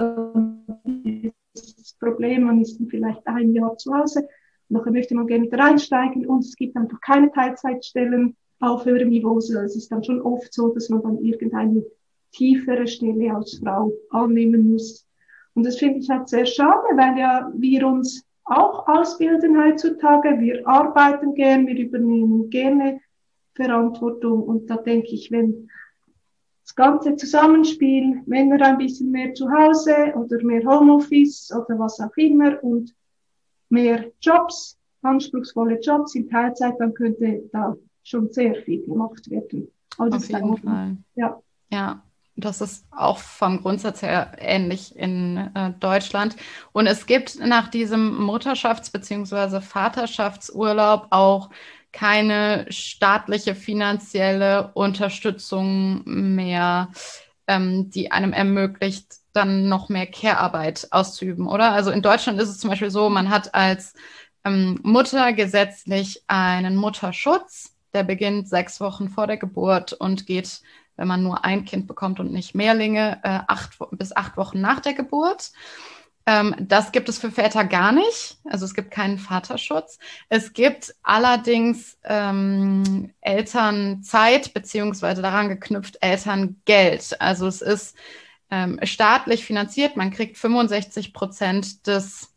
das Problem, man ist vielleicht 1 Jahr zu Hause, nachher möchte man gerne wieder einsteigen und es gibt einfach keine Teilzeitstellen auf höherem Niveau. Also es ist dann schon oft so, dass man dann irgendeine tiefere Stelle als Frau annehmen muss. Und das finde ich halt sehr schade, weil ja wir uns auch ausbilden heutzutage. Wir arbeiten gern, wir übernehmen gerne Verantwortung. Und da denke ich, wenn das ganze Zusammenspiel, Männer ein bisschen mehr zu Hause oder mehr Homeoffice oder was auch immer und mehr Jobs, anspruchsvolle Jobs in Teilzeit, dann könnte da schon sehr viel gemacht werden. Aber auf jeden Fall. Ja. Ja, das ist auch vom Grundsatz her ähnlich in Deutschland. Und es gibt nach diesem Mutterschafts- bzw. Vaterschaftsurlaub auch keine staatliche finanzielle Unterstützung mehr, die einem ermöglicht, dann noch mehr Care-Arbeit auszuüben, oder? Also in Deutschland ist es zum Beispiel so, man hat als Mutter gesetzlich einen Mutterschutz, der beginnt 6 Wochen vor der Geburt und geht, wenn man nur ein Kind bekommt und nicht Mehrlinge, bis 8 Wochen nach der Geburt. Das gibt es für Väter gar nicht. Also es gibt keinen Vaterschutz. Es gibt allerdings Elternzeit beziehungsweise daran geknüpft Elterngeld. Also es ist staatlich finanziert. Man kriegt 65% des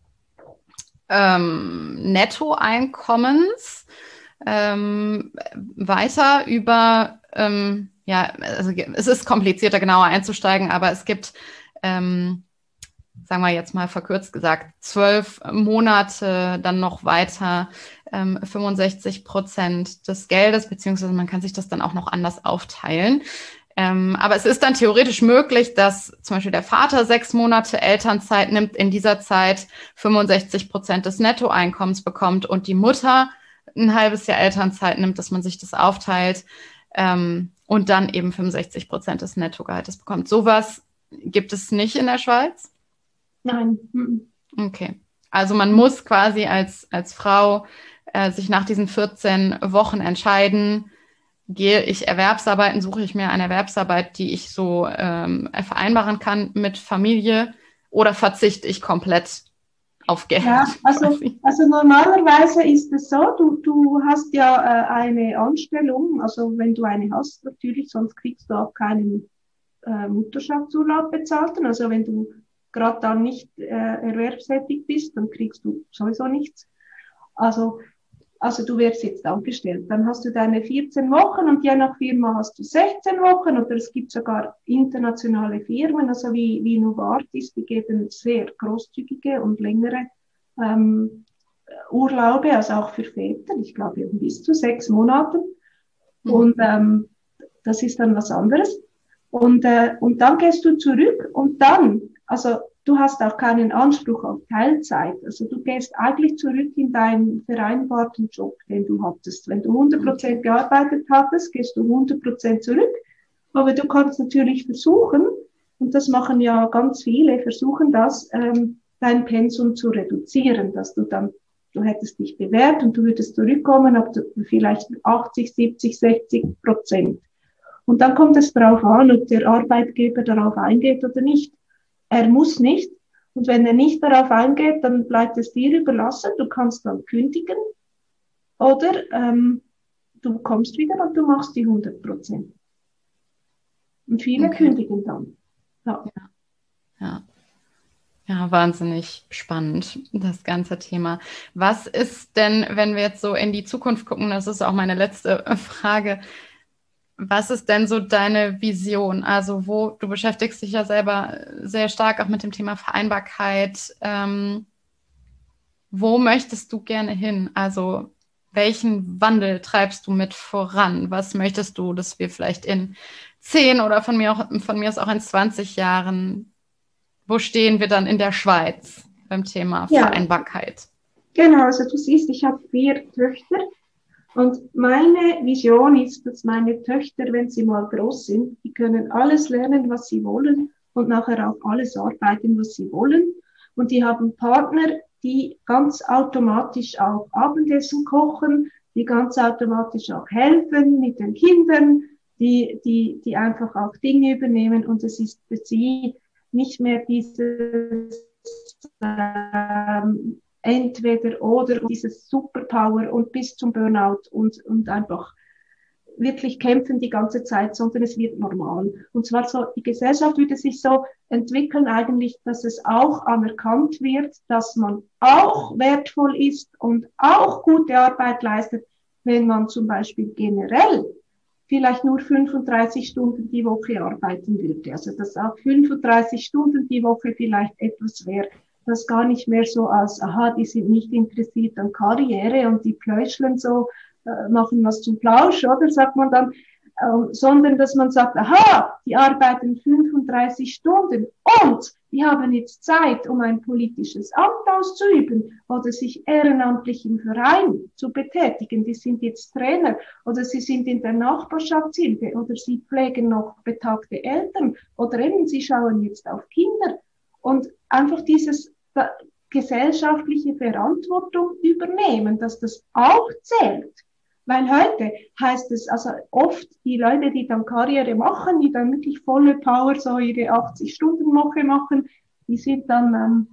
Nettoeinkommens weiter über, also es ist komplizierter, genauer einzusteigen, aber es gibt, sagen wir jetzt mal verkürzt gesagt, 12 Monate dann noch weiter 65% des Geldes, beziehungsweise man kann sich das dann auch noch anders aufteilen. Aber es ist dann theoretisch möglich, dass zum Beispiel der Vater 6 Monate Elternzeit nimmt, in dieser Zeit 65% des Nettoeinkommens bekommt und die Mutter ein halbes Jahr Elternzeit nimmt, dass man sich das aufteilt und dann eben 65% des Nettogehaltes bekommt. Sowas gibt es nicht in der Schweiz? Nein. Okay. Also man muss quasi als Frau sich nach diesen 14 Wochen entscheiden, gehe ich Erwerbsarbeiten, suche ich mir eine Erwerbsarbeit, die ich so vereinbaren kann mit Familie oder verzichte ich komplett auf Geld? Ja, also normalerweise ist es so, du hast ja eine Anstellung, also wenn du eine hast natürlich, sonst kriegst du auch keinen Mutterschaftsurlaub bezahlten. Also wenn du gerade dann nicht erwerbstätig bist, dann kriegst du sowieso nichts. Also du wirst jetzt angestellt. Dann hast du deine 14 Wochen und je nach Firma hast du 16 Wochen oder es gibt sogar internationale Firmen, also wie Novartis, die geben sehr großzügige und längere Urlaube, also auch für Väter, ich glaube bis zu 6 Monaten. Mhm. Und das ist dann was anderes. Und dann gehst du zurück und dann, also du hast auch keinen Anspruch auf Teilzeit. Also du gehst eigentlich zurück in deinen vereinbarten Job, den du hattest. Wenn du 100% gearbeitet hattest, gehst du 100% zurück. Aber du kannst natürlich versuchen, und das machen ja ganz viele, versuchen das, dein Pensum zu reduzieren, dass du hättest dich bewährt und du würdest zurückkommen auf vielleicht 80, 70, 60%. Und dann kommt es darauf an, ob der Arbeitgeber darauf eingeht oder nicht. Er muss nicht. Und wenn er nicht darauf eingeht, dann bleibt es dir überlassen. Du kannst dann kündigen oder du kommst wieder und du machst die 100%. Und viele kündigen dann. Ja. Ja. Ja, wahnsinnig spannend, das ganze Thema. Was ist denn, wenn wir jetzt so in die Zukunft gucken, das ist auch meine letzte Frage, was ist denn so deine Vision? Also du beschäftigst dich ja selber sehr stark auch mit dem Thema Vereinbarkeit. Wo möchtest du gerne hin? Also welchen Wandel treibst du mit voran? Was möchtest du, dass wir vielleicht in 10 oder von mir aus auch in 20 Jahren, wo stehen wir dann in der Schweiz beim Thema Vereinbarkeit? Genau, also du siehst, ich habe 4 Töchter und meine Vision ist, dass meine Töchter, wenn sie mal groß sind, die können alles lernen, was sie wollen und nachher auch alles arbeiten, was sie wollen. Und die haben Partner, die ganz automatisch auch Abendessen kochen, die ganz automatisch auch helfen mit den Kindern, die einfach auch Dinge übernehmen. Und es ist für sie nicht mehr dieses entweder oder dieses Superpower und bis zum Burnout und einfach wirklich kämpfen die ganze Zeit, sondern es wird normal. Und zwar so, die Gesellschaft würde sich so entwickeln eigentlich, dass es auch anerkannt wird, dass man auch wertvoll ist und auch gute Arbeit leistet, wenn man zum Beispiel generell vielleicht nur 35 Stunden die Woche arbeiten würde. Also dass auch 35 Stunden die Woche vielleicht etwas wäre, das gar nicht mehr so als, aha, die sind nicht interessiert an Karriere und die pläuscheln so, machen was zum Plausch, oder sagt man dann, sondern dass man sagt, aha, die arbeiten 35 Stunden und die haben jetzt Zeit, um ein politisches Amt auszuüben oder sich ehrenamtlich im Verein zu betätigen. Die sind jetzt Trainer oder sie sind in der Nachbarschaftshilfe oder sie pflegen noch betagte Eltern oder eben sie schauen jetzt auf Kinder und einfach dieses gesellschaftliche Verantwortung übernehmen, dass das auch zählt. Weil heute heißt es, also oft die Leute, die dann Karriere machen, die dann wirklich volle Power so ihre 80-Stunden-Woche machen, die sind dann,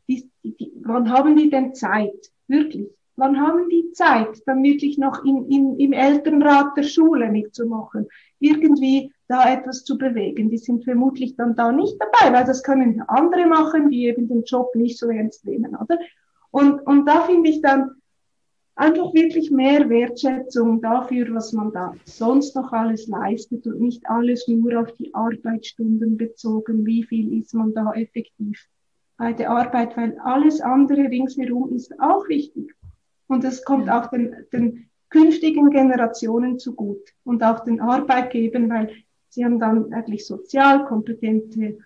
wann haben die denn Zeit? Wirklich? Wann haben die Zeit, dann wirklich noch im Elternrat der Schule mitzumachen? Irgendwie da etwas zu bewegen. Die sind vermutlich dann da nicht dabei, weil das können andere machen, die eben den Job nicht so ernst nehmen, oder? Und da finde ich dann, einfach wirklich mehr Wertschätzung dafür, was man da sonst noch alles leistet und nicht alles nur auf die Arbeitsstunden bezogen, wie viel ist man da effektiv bei der Arbeit, weil alles andere ringsherum ist auch wichtig. Und es kommt auch den künftigen Generationen zugut und auch den Arbeitgebern, weil sie haben dann eigentlich sozial kompetente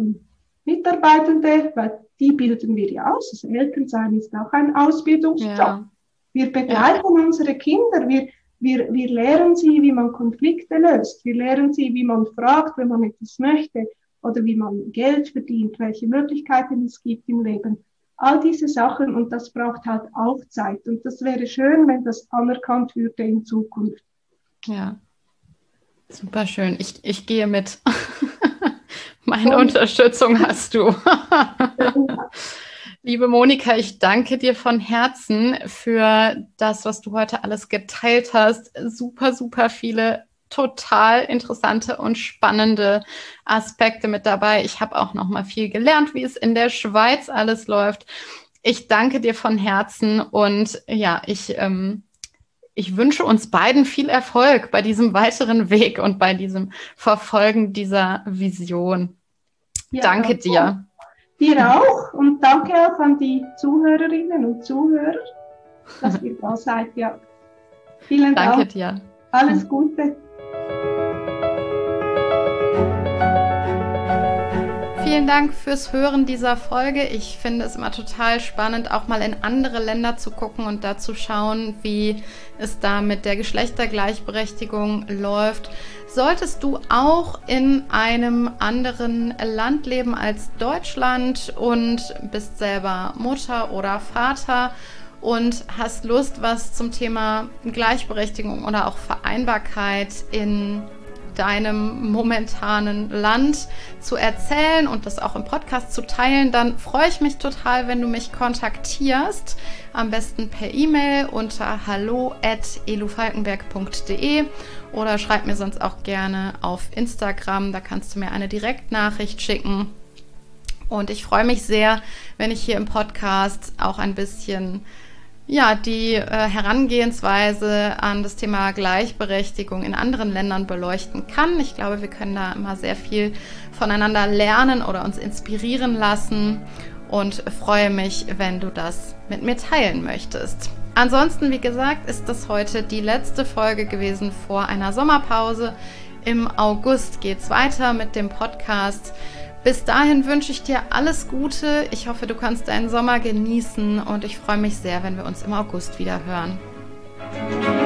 Mitarbeitende, weil die bilden wir ja aus. Also Elternsein ist auch ein Ausbildungsjob. Ja. Wir begleiten unsere Kinder, wir lehren sie, wie man Konflikte löst, wir lehren sie, wie man fragt, wenn man etwas möchte oder wie man Geld verdient, welche Möglichkeiten es gibt im Leben. All diese Sachen und das braucht halt auch Zeit und das wäre schön, wenn das anerkannt würde in Zukunft. Ja, super schön. Ich gehe mit. Meine Unterstützung hast du. Liebe Monika, ich danke dir von Herzen für das, was du heute alles geteilt hast. Super, super viele total interessante und spannende Aspekte mit dabei. Ich habe auch noch mal viel gelernt, wie es in der Schweiz alles läuft. Ich danke dir von Herzen und ja, ich wünsche uns beiden viel Erfolg bei diesem weiteren Weg und bei diesem Verfolgen dieser Vision. Ja, danke dir. Dir auch und danke auch an die Zuhörerinnen und Zuhörer, dass ihr da seid. Ja. Vielen Dank. Danke dir. Alles Gute. Vielen Dank fürs Hören dieser Folge. Ich finde es immer total spannend, auch mal in andere Länder zu gucken und da zu schauen, wie es da mit der Geschlechtergleichberechtigung läuft. Solltest du auch in einem anderen Land leben als Deutschland und bist selber Mutter oder Vater und hast Lust, was zum Thema Gleichberechtigung oder auch Vereinbarkeit in deinem momentanen Land zu erzählen und das auch im Podcast zu teilen, dann freue ich mich total, wenn du mich kontaktierst. Am besten per E-Mail unter hallo@elufalkenberg.de oder schreib mir sonst auch gerne auf Instagram. Da kannst du mir eine Direktnachricht schicken. Und ich freue mich sehr, wenn ich hier im Podcast auch ein bisschen die Herangehensweise an das Thema Gleichberechtigung in anderen Ländern beleuchten kann. Ich glaube, wir können da immer sehr viel voneinander lernen oder uns inspirieren lassen und freue mich, wenn du das mit mir teilen möchtest. Ansonsten, wie gesagt, ist das heute die letzte Folge gewesen vor einer Sommerpause. Im August geht's weiter mit dem Podcast. Bis dahin wünsche ich dir alles Gute. Ich hoffe, du kannst deinen Sommer genießen und ich freue mich sehr, wenn wir uns im August wieder hören.